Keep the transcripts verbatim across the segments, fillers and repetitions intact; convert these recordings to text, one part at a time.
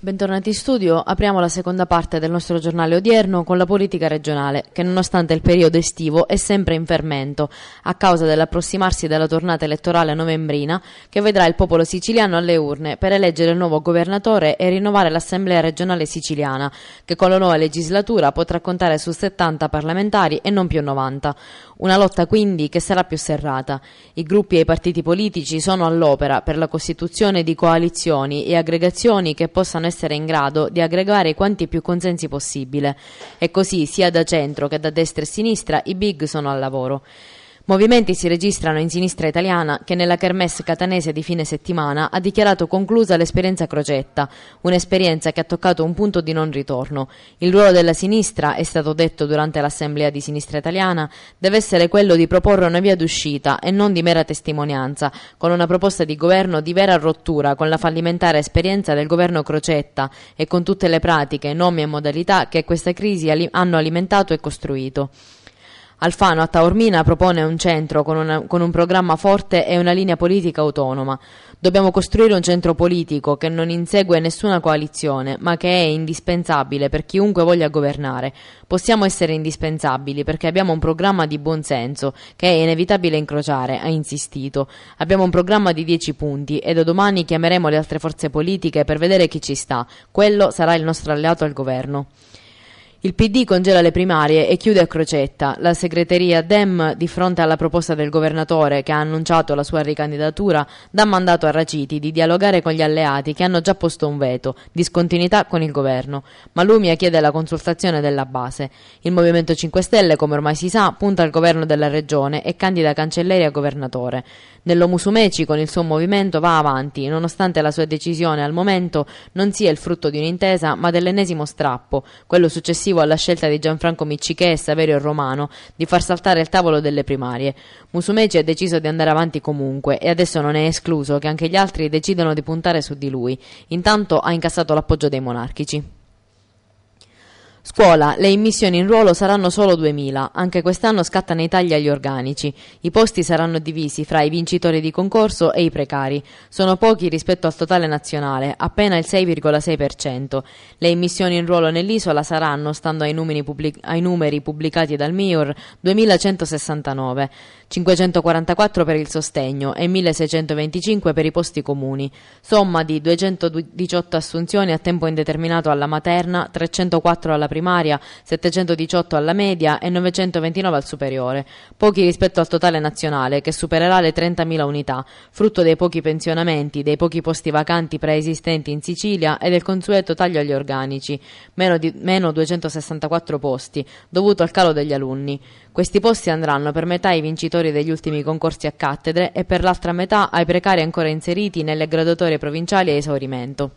Bentornati in studio, apriamo la seconda parte del nostro giornale odierno con la politica regionale, che nonostante il periodo estivo è sempre in fermento a causa dell'approssimarsi della tornata elettorale novembrina che vedrà il popolo siciliano alle urne per eleggere il nuovo governatore e rinnovare l'Assemblea regionale siciliana, che con la nuova legislatura potrà contare su settanta parlamentari e non più novanta. Una lotta quindi che sarà più serrata. I gruppi e i partiti politici sono all'opera per la costituzione di coalizioni e aggregazioni che possano essere in grado di aggregare quanti più consensi possibile. E così sia da centro che da destra e sinistra i big sono al lavoro. Movimenti si registrano in sinistra italiana che nella kermesse catanese di fine settimana ha dichiarato conclusa l'esperienza Crocetta, un'esperienza che ha toccato un punto di non ritorno. Il ruolo della sinistra, è stato detto durante l'assemblea di sinistra italiana, deve essere quello di proporre una via d'uscita e non di mera testimonianza, con una proposta di governo di vera rottura con la fallimentare esperienza del governo Crocetta e con tutte le pratiche, nomi e modalità che questa crisi ali- hanno alimentato e costruito. Alfano a Taormina propone un centro con, una, con un programma forte e una linea politica autonoma. Dobbiamo costruire un centro politico che non insegue nessuna coalizione, ma che è indispensabile per chiunque voglia governare. Possiamo essere indispensabili perché abbiamo un programma di buonsenso che è inevitabile incrociare, ha insistito. Abbiamo un programma di dieci punti e da domani chiameremo le altre forze politiche per vedere chi ci sta. Quello sarà il nostro alleato al governo. Il P D congela le primarie e chiude a Crocetta. La segreteria Dem, di fronte alla proposta del governatore che ha annunciato la sua ricandidatura, dà mandato a Raciti di dialogare con gli alleati che hanno già posto un veto, discontinuità con il governo. Malumia chiede la consultazione della base. Il Movimento cinque Stelle, come ormai si sa, punta al governo della regione e candida Cancelleri a governatore. Nello Musumeci con il suo movimento va avanti, nonostante la sua decisione al momento non sia il frutto di un'intesa ma dell'ennesimo strappo, quello successivo alla scelta di Gianfranco Miccichè e Saverio Romano di far saltare il tavolo delle primarie. Musumeci ha deciso di andare avanti comunque e adesso non è escluso che anche gli altri decidano di puntare su di lui. Intanto ha incassato l'appoggio dei monarchici. Scuola, le immissioni in ruolo saranno solo duemila, anche quest'anno scattano i tagli agli organici. I posti saranno divisi fra i vincitori di concorso e i precari. Sono pochi rispetto al totale nazionale, appena il sei virgola sei per cento. Le immissioni in ruolo nell'isola saranno, stando ai numeri, pubblic- ai numeri pubblicati dal M I U R, duemilacentosessantanove, cinquecentoquarantaquattro per il sostegno e milleseicentoventicinque per i posti comuni. Somma di duecentodiciotto assunzioni a tempo indeterminato alla materna, trecentoquattro alla primaria, settecentodiciotto alla media e novecentoventinove al superiore, pochi rispetto al totale nazionale che supererà le trentamila unità, frutto dei pochi pensionamenti, dei pochi posti vacanti preesistenti in Sicilia e del consueto taglio agli organici, meno, di, meno duecentosessantaquattro posti, dovuto al calo degli alunni. Questi posti andranno per metà ai vincitori degli ultimi concorsi a cattedre e per l'altra metà ai precari ancora inseriti nelle graduatorie provinciali a esaurimento.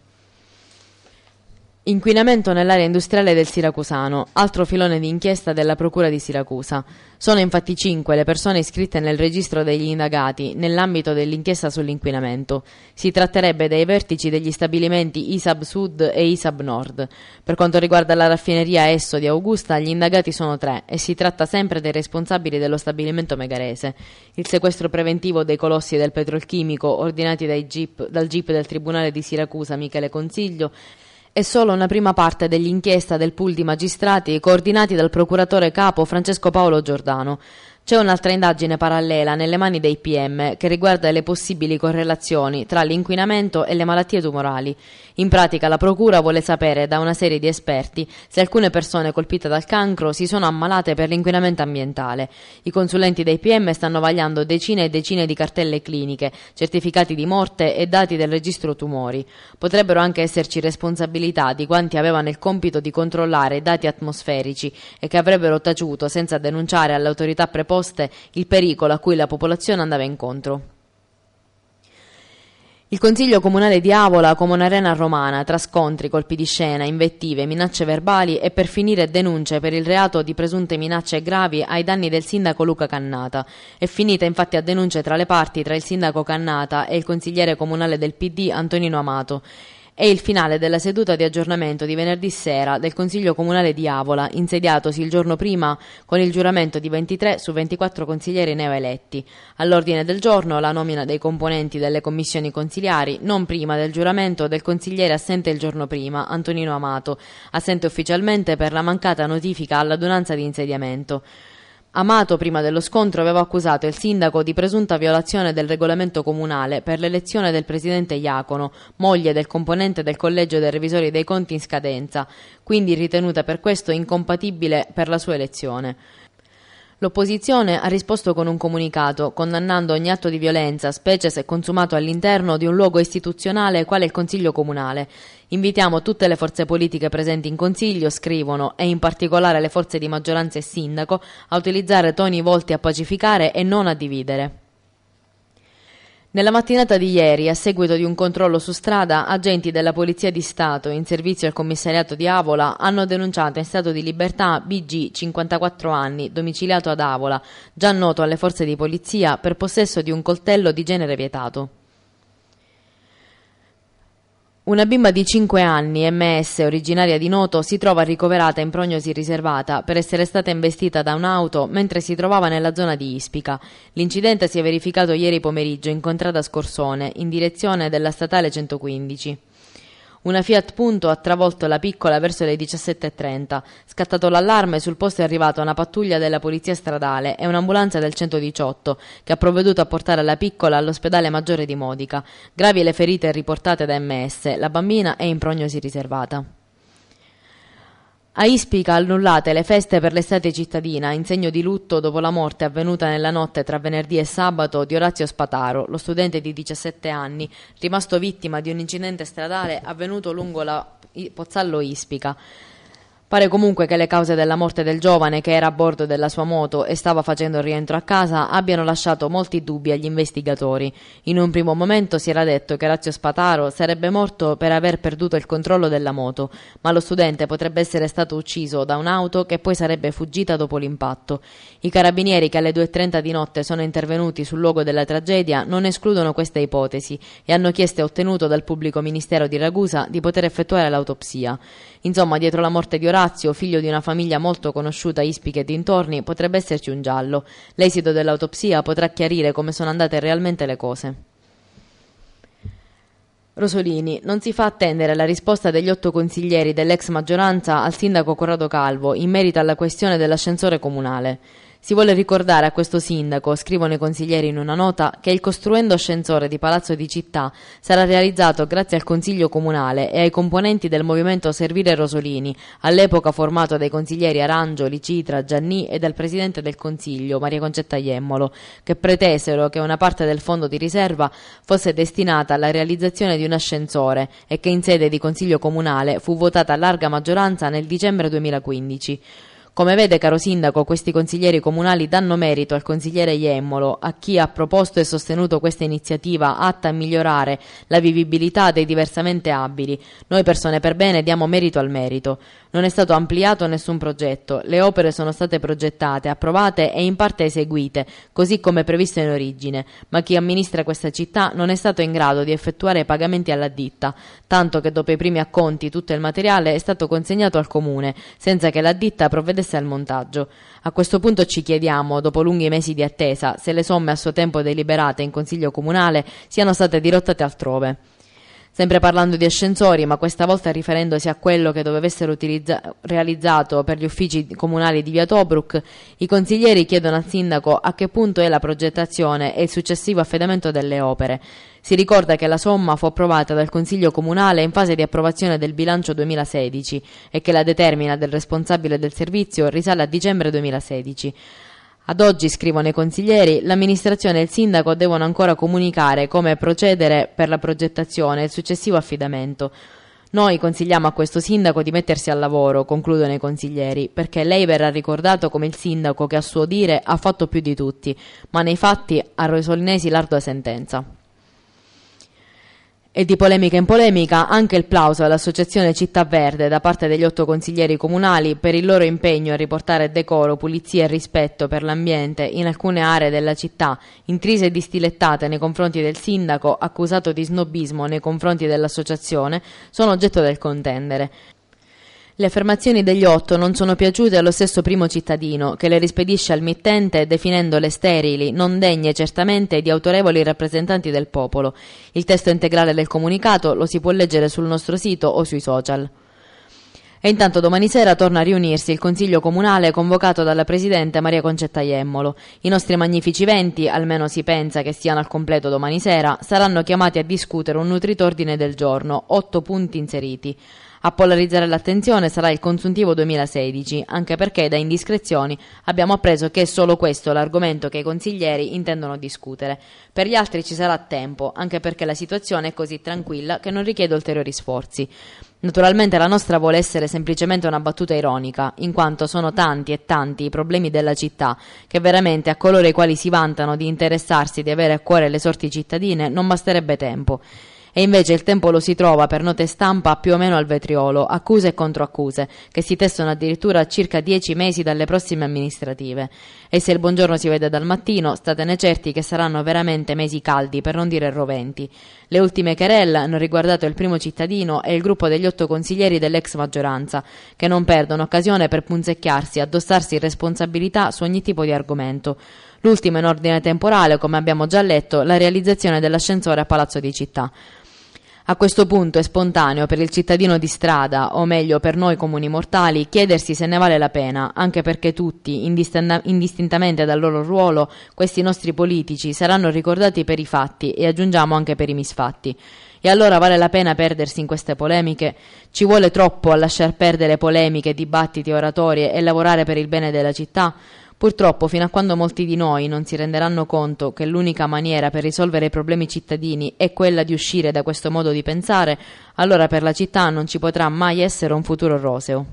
Inquinamento nell'area industriale del Siracusano, altro filone di inchiesta della Procura di Siracusa. Sono infatti cinque le persone iscritte nel registro degli indagati nell'ambito dell'inchiesta sull'inquinamento. Si tratterebbe dei vertici degli stabilimenti ISAB Sud e ISAB Nord. Per quanto riguarda la raffineria Esso di Augusta, gli indagati sono tre e si tratta sempre dei responsabili dello stabilimento megarese. Il sequestro preventivo dei colossi del petrolchimico ordinati dai Jeep, dal G I P del Tribunale di Siracusa Michele Consiglio è solo una prima parte dell'inchiesta del pool di magistrati coordinati dal procuratore capo Francesco Paolo Giordano. C'è un'altra indagine parallela nelle mani dei P M che riguarda le possibili correlazioni tra l'inquinamento e le malattie tumorali. In pratica la procura vuole sapere da una serie di esperti se alcune persone colpite dal cancro si sono ammalate per l'inquinamento ambientale. I consulenti dei P M stanno vagliando decine e decine di cartelle cliniche, certificati di morte e dati del registro tumori. Potrebbero anche esserci responsabilità di quanti avevano il compito di controllare i dati atmosferici e che avrebbero taciuto senza denunciare alle autorità preposte il pericolo a cui la popolazione andava incontro. Il Consiglio Comunale di Avola come un'arena romana tra scontri, colpi di scena, invettive, minacce verbali e per finire denunce per il reato di presunte minacce gravi ai danni del sindaco Luca Cannata. È finita infatti a denunce tra le parti tra il sindaco Cannata e il consigliere comunale del P D Antonino Amato. È il finale della seduta di aggiornamento di venerdì sera del Consiglio Comunale di Avola, insediatosi il giorno prima con il giuramento di ventitré su ventiquattro consiglieri neoeletti. All'ordine del giorno la nomina dei componenti delle commissioni consiliari, non prima del giuramento del consigliere assente il giorno prima, Antonino Amato, assente ufficialmente per la mancata notifica all'adunanza di insediamento. Amato, prima dello scontro, aveva accusato il sindaco di presunta violazione del regolamento comunale per l'elezione del presidente Iacono, moglie del componente del collegio dei revisori dei conti in scadenza, quindi ritenuta per questo incompatibile per la sua elezione. L'opposizione ha risposto con un comunicato, condannando ogni atto di violenza, specie se consumato all'interno di un luogo istituzionale quale il Consiglio Comunale. Invitiamo tutte le forze politiche presenti in Consiglio, scrivono, e in particolare le forze di maggioranza e sindaco, a utilizzare toni volti a pacificare e non a dividere. Nella mattinata di ieri, a seguito di un controllo su strada, agenti della Polizia di Stato in servizio al commissariato di Avola hanno denunciato in stato di libertà B G, cinquantaquattro anni, domiciliato ad Avola, già noto alle forze di polizia per possesso di un coltello di genere vietato. Una bimba di cinque anni, M S, originaria di Noto, si trova ricoverata in prognosi riservata per essere stata investita da un'auto mentre si trovava nella zona di Ispica. L'incidente si è verificato ieri pomeriggio in contrada Scorsone, in direzione della statale centoquindici. Una Fiat Punto ha travolto la piccola verso le diciassette e trenta. Scattato l'allarme, sul posto è arrivata una pattuglia della polizia stradale e un'ambulanza del centodiciotto, che ha provveduto a portare la piccola all'ospedale maggiore di Modica. Gravi le ferite riportate da M S. La bambina è in prognosi riservata. A Ispica annullate le feste per l'estate cittadina in segno di lutto dopo la morte avvenuta nella notte tra venerdì e sabato di Orazio Spataro, lo studente di diciassette anni, rimasto vittima di un incidente stradale avvenuto lungo la Pozzallo Ispica. Pare comunque che le cause della morte del giovane, che era a bordo della sua moto e stava facendo rientro a casa, abbiano lasciato molti dubbi agli investigatori. In un primo momento si era detto che Orazio Spataro sarebbe morto per aver perduto il controllo della moto, ma lo studente potrebbe essere stato ucciso da un'auto che poi sarebbe fuggita dopo l'impatto. I carabinieri, che alle due e trenta di notte sono intervenuti sul luogo della tragedia, non escludono questa ipotesi e hanno chiesto e ottenuto dal pubblico ministero di Ragusa di poter effettuare l'autopsia. Insomma, dietro la morte di Orazio, figlio di una famiglia molto conosciuta a Ispica e dintorni, potrebbe esserci un giallo. L'esito dell'autopsia potrà chiarire come sono andate realmente le cose. Rosolini: non si fa attendere la risposta degli otto consiglieri dell'ex maggioranza al sindaco Corrado Calvo in merito alla questione dell'ascensore comunale. Si vuole ricordare a questo sindaco, scrivono i consiglieri in una nota, che il costruendo ascensore di Palazzo di Città sarà realizzato grazie al Consiglio Comunale e ai componenti del movimento Servire Rosolini, all'epoca formato dai consiglieri Arangioli, Citra, Gianni e dal presidente del Consiglio, Maria Concetta Iemmolo, che pretesero che una parte del fondo di riserva fosse destinata alla realizzazione di un ascensore e che in sede di Consiglio Comunale fu votata a larga maggioranza nel dicembre duemilaquindici. Come vede, caro sindaco, questi consiglieri comunali danno merito al consigliere Iemmolo, a chi ha proposto e sostenuto questa iniziativa atta a migliorare la vivibilità dei diversamente abili. Noi persone per bene diamo merito al merito. Non è stato ampliato nessun progetto, le opere sono state progettate, approvate e in parte eseguite, così come previsto in origine, ma chi amministra questa città non è stato in grado di effettuare pagamenti alla ditta, tanto che dopo i primi acconti tutto il materiale è stato consegnato al comune, senza che la ditta provvedesse al montaggio. A questo punto ci chiediamo, dopo lunghi mesi di attesa, se le somme a suo tempo deliberate in Consiglio Comunale siano state dirottate altrove. Sempre parlando di ascensori, ma questa volta riferendosi a quello che doveva essere utilizza- realizzato per gli uffici comunali di Via Tobruk, i consiglieri chiedono al sindaco a che punto è la progettazione e il successivo affidamento delle opere. Si ricorda che la somma fu approvata dal Consiglio Comunale in fase di approvazione del bilancio duemilasedici e che la determina del responsabile del servizio risale a dicembre duemilasedici. Ad oggi, scrivono i consiglieri, l'amministrazione e il sindaco devono ancora comunicare come procedere per la progettazione e il successivo affidamento. Noi consigliamo a questo sindaco di mettersi al lavoro, concludono i consiglieri, perché lei verrà ricordato come il sindaco che a suo dire ha fatto più di tutti, ma nei fatti a rosolinesi l'ardua sentenza. E di polemica in polemica anche il plauso all'Associazione Città Verde da parte degli otto consiglieri comunali per il loro impegno a riportare decoro, pulizia e rispetto per l'ambiente in alcune aree della città, intrise e distilettate nei confronti del sindaco, accusato di snobismo nei confronti dell'associazione, sono oggetto del contendere. Le affermazioni degli otto non sono piaciute allo stesso primo cittadino, che le rispedisce al mittente definendole sterili, non degne certamente di autorevoli rappresentanti del popolo. Il testo integrale del comunicato lo si può leggere sul nostro sito o sui social. E intanto domani sera torna a riunirsi il Consiglio Comunale convocato dalla Presidente Maria Concetta Jemmolo. I nostri magnifici venti, almeno si pensa che siano al completo domani sera, saranno chiamati a discutere un nutrito ordine del giorno, otto punti inseriti. A polarizzare l'attenzione sarà il consuntivo duemilasedici, anche perché da indiscrezioni abbiamo appreso che è solo questo l'argomento che i consiglieri intendono discutere. Per gli altri ci sarà tempo, anche perché la situazione è così tranquilla che non richiede ulteriori sforzi. Naturalmente la nostra vuole essere semplicemente una battuta ironica, in quanto sono tanti e tanti i problemi della città che veramente a coloro i quali si vantano di interessarsi di avere a cuore le sorti cittadine non basterebbe tempo. E invece il tempo lo si trova per note stampa più o meno al vetriolo, accuse e controaccuse, che si testano addirittura a circa dieci mesi dalle prossime amministrative. E se il buongiorno si vede dal mattino, statene certi che saranno veramente mesi caldi, per non dire roventi. Le ultime querelle hanno riguardato il primo cittadino e il gruppo degli otto consiglieri dell'ex maggioranza, che non perdono occasione per punzecchiarsi e addossarsi responsabilità su ogni tipo di argomento. L'ultimo in ordine temporale, come abbiamo già letto, la realizzazione dell'ascensore a Palazzo di Città. A questo punto è spontaneo per il cittadino di strada, o meglio per noi comuni mortali, chiedersi se ne vale la pena, anche perché tutti, indistintamente dal loro ruolo, questi nostri politici saranno ricordati per i fatti e aggiungiamo anche per i misfatti. E allora vale la pena perdersi in queste polemiche? Ci vuole troppo a lasciar perdere polemiche, dibattiti, oratorie e lavorare per il bene della città? Purtroppo, fino a quando molti di noi non si renderanno conto che l'unica maniera per risolvere i problemi cittadini è quella di uscire da questo modo di pensare, allora per la città non ci potrà mai essere un futuro roseo.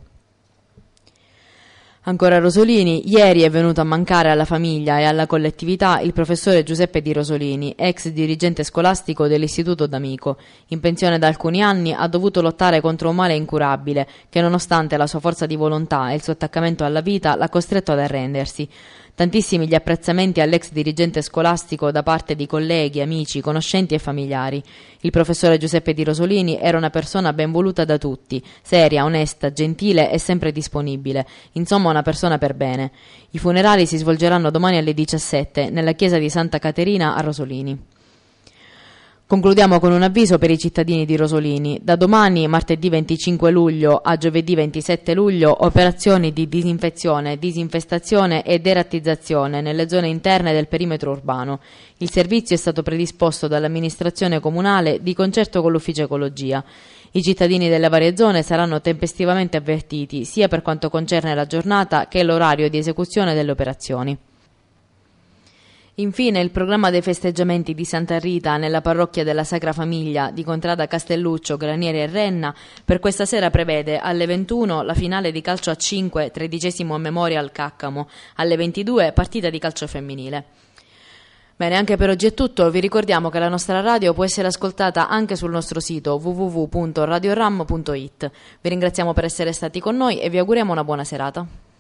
Ancora Rosolini, ieri è venuto a mancare alla famiglia e alla collettività il professore Giuseppe Di Rosolini, ex dirigente scolastico dell'Istituto D'Amico. In pensione da alcuni anni ha dovuto lottare contro un male incurabile che, nonostante la sua forza di volontà e il suo attaccamento alla vita, l'ha costretto ad arrendersi. Tantissimi gli apprezzamenti all'ex dirigente scolastico da parte di colleghi, amici, conoscenti e familiari. Il professore Giuseppe Di Rosolini era una persona ben voluta da tutti, seria, onesta, gentile e sempre disponibile, insomma una persona per bene. I funerali si svolgeranno domani alle diciassette nella chiesa di Santa Caterina a Rosolini. Concludiamo con un avviso per i cittadini di Rosolini. Da domani, martedì venticinque luglio a giovedì ventisette luglio, operazioni di disinfezione, disinfestazione e derattizzazione nelle zone interne del perimetro urbano. Il servizio è stato predisposto dall'amministrazione comunale di concerto con l'ufficio ecologia. I cittadini delle varie zone saranno tempestivamente avvertiti sia per quanto concerne la giornata che l'orario di esecuzione delle operazioni. Infine, il programma dei festeggiamenti di Santa Rita nella parrocchia della Sacra Famiglia di Contrada Castelluccio, Granieri e Renna per questa sera prevede alle ventuno la finale di calcio a cinque, tredicesimo Memorial Caccamo, alle ventidue partita di calcio femminile. Bene, anche per oggi è tutto. Vi ricordiamo che la nostra radio può essere ascoltata anche sul nostro sito w w w punto radioram punto it. Vi ringraziamo per essere stati con noi e vi auguriamo una buona serata.